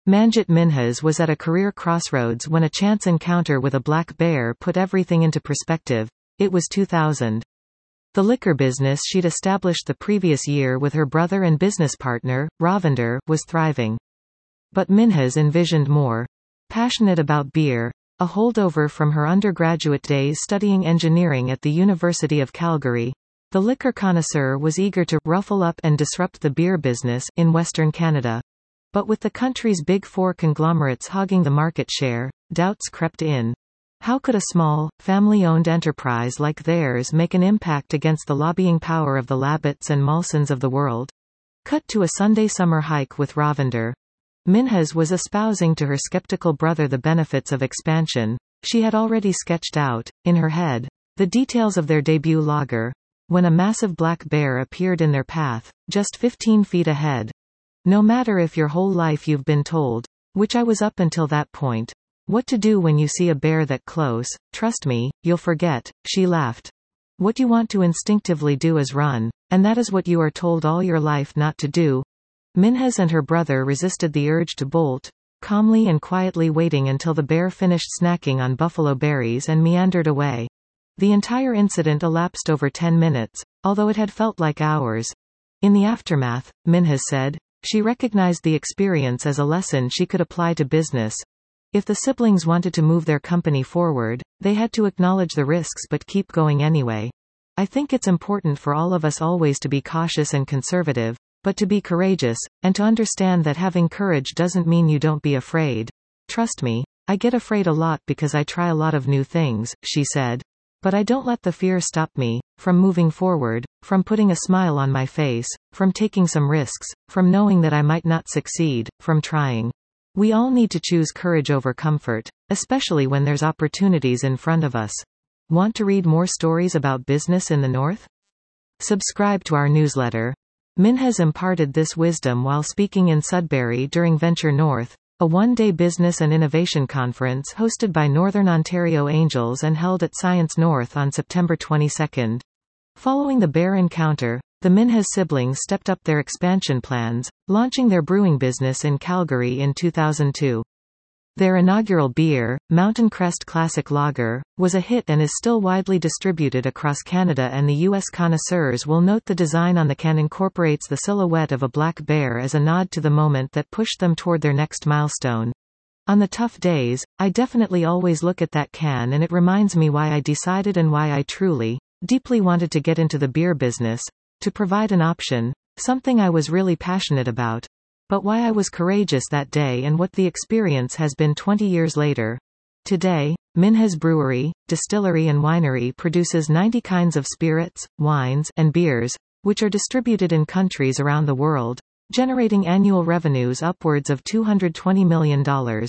Manjit Minhas was at a career crossroads when a chance encounter with a black bear put everything into perspective. It was 2000. The liquor business she'd established the previous year with her brother and business partner, Ravinder, was thriving. But Minhas envisioned more. Passionate about beer, a holdover from her undergraduate days studying engineering at the University of Calgary, the liquor connoisseur was eager to ruffle up and disrupt the beer business in Western Canada. But with the country's big four conglomerates hogging the market share, doubts crept in. How could a small, family-owned enterprise like theirs make an impact against the lobbying power of the Labatts and Molsons of the world? Cut to a Sunday summer hike with Ravinder. Minhas was espousing to her skeptical brother the benefits of expansion. She had already sketched out, in her head, the details of their debut lager, when a massive black bear appeared in their path, just 15 feet ahead. No matter if your whole life you've been told, which I was up until that point, what to do when you see a bear that close, trust me, you'll forget, she laughed. What you want to instinctively do is run, and that is what you are told all your life not to do. Minhas and her brother resisted the urge to bolt, calmly and quietly waiting until the bear finished snacking on buffalo berries and meandered away. The entire incident elapsed over 10 minutes, although it had felt like hours. In the aftermath, Minhas said, she recognized the experience as a lesson she could apply to business. If the siblings wanted to move their company forward, they had to acknowledge the risks but keep going anyway. I think it's important for all of us always to be cautious and conservative, but to be courageous, and to understand that having courage doesn't mean you don't be afraid. Trust me, I get afraid a lot because I try a lot of new things, she said. But I don't let the fear stop me, from moving forward, from putting a smile on my face, from taking some risks, from knowing that I might not succeed, from trying. We all need to choose courage over comfort, especially when there's opportunities in front of us. Want to read more stories about business in the North? Subscribe to our newsletter. Minhas imparted this wisdom while speaking in Sudbury during Venture North, a one-day business and innovation conference hosted by Northern Ontario Angels and held at Science North on September 22. Following the bear encounter, the Minhas siblings stepped up their expansion plans, launching their brewing business in Calgary in 2002. Their inaugural beer, Mountain Crest Classic Lager, was a hit and is still widely distributed across Canada, and the U.S. connoisseurs will note the design on the can incorporates the silhouette of a black bear as a nod to the moment that pushed them toward their next milestone. On the tough days, I definitely always look at that can and it reminds me why I decided and why I truly, deeply wanted to get into the beer business, to provide an option, something I was really passionate about. But why I was courageous that day and what the experience has been 20 years later. Today, Minhas Brewery, Distillery and Winery produces 90 kinds of spirits, wines, and beers, which are distributed in countries around the world, generating annual revenues upwards of $220 million.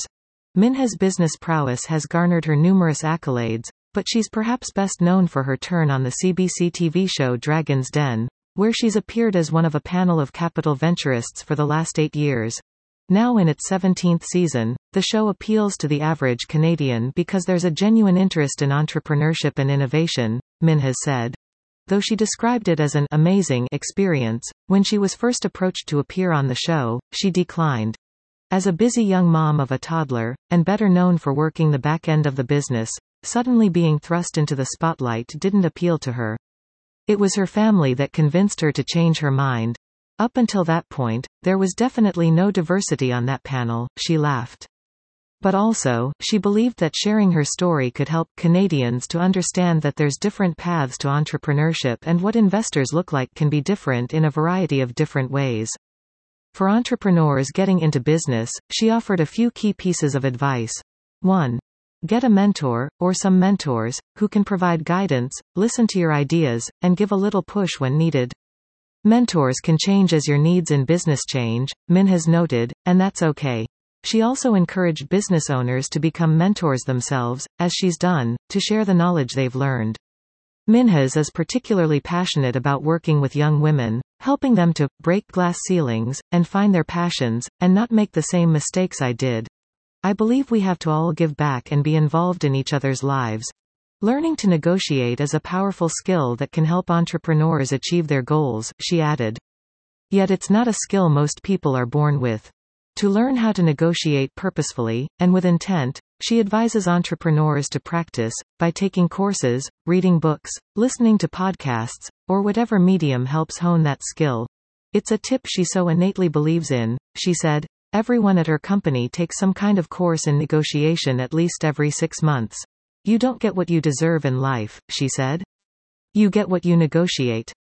Minhas' business prowess has garnered her numerous accolades, but she's perhaps best known for her turn on the CBC TV show Dragon's Den, where she's appeared as one of a panel of capital venturists for the last 8 years. Now in its 17th season, the show appeals to the average Canadian because there's a genuine interest in entrepreneurship and innovation, Minhas said. Though she described it as an amazing experience, when she was first approached to appear on the show, she declined. As a busy young mom of a toddler, and better known for working the back end of the business, suddenly being thrust into the spotlight didn't appeal to her. It was her family that convinced her to change her mind. Up until that point, there was definitely no diversity on that panel, she laughed. But also, she believed that sharing her story could help Canadians to understand that there's different paths to entrepreneurship and what investors look like can be different in a variety of different ways. For entrepreneurs getting into business, she offered a few key pieces of advice. 1. Get a mentor, or some mentors, who can provide guidance, listen to your ideas, and give a little push when needed. Mentors can change as your needs in business change, Minhas noted, and that's okay. She also encouraged business owners to become mentors themselves, as she's done, to share the knowledge they've learned. Minhas is particularly passionate about working with young women, helping them to break glass ceilings, and find their passions, and not make the same mistakes I did. I believe we have to all give back and be involved in each other's lives. Learning to negotiate is a powerful skill that can help entrepreneurs achieve their goals, she added. Yet it's not a skill most people are born with. To learn how to negotiate purposefully, and with intent, she advises entrepreneurs to practice, by taking courses, reading books, listening to podcasts, or whatever medium helps hone that skill. It's a tip she so innately believes in, she said. Everyone at her company takes some kind of course in negotiation at least every 6 months. You don't get what you deserve in life, she said. You get what you negotiate.